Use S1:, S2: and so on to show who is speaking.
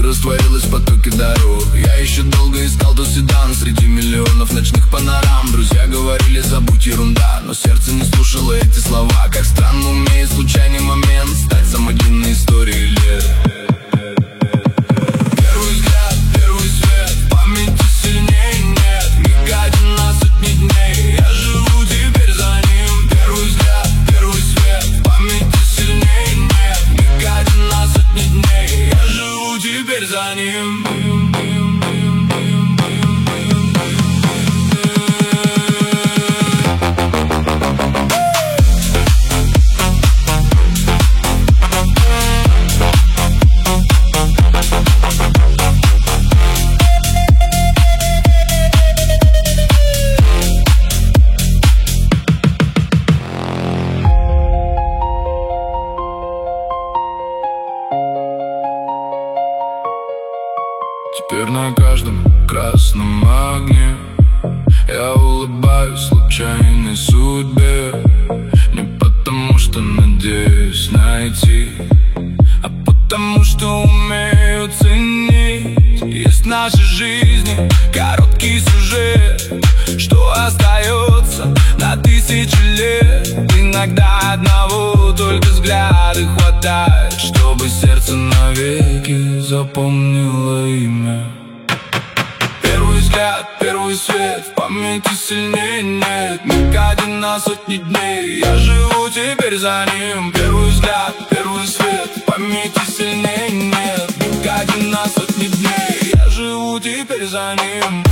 S1: растворилась в потоке дорог. Я еще долго искал тот седан среди миллионов ночных панорам. Друзья говорили, забудь ерунда, но сердце не слушало эти слова. Как странно умеет случайный момент стать самой длинной историей лет. Первый взгляд, первый свет, в памяти сильнее нет. Миг один на сотни дней, я живу теперь за ним. Первый взгляд, первый свет, в памяти сильнее нет. Миг один на сотни дней, я живу теперь за ним. Теперь на каждом красном огне я улыбаюсь случайной судьбе. Не потому что надеюсь найти, а потому что умею ценить. Есть в нашей жизни короткий сюжет, что остается на тысячи лет. Иногда одного только взгляда хватает, чтобы сердце навеки запомнило имя. Первый взгляд, первый свет, в памяти сильнее нет. Миг один на сотни дней, я живу теперь за ним. Первый взгляд, первый свет, в памяти сильнее нет. Миг один на сотни дней, я живу теперь за ним.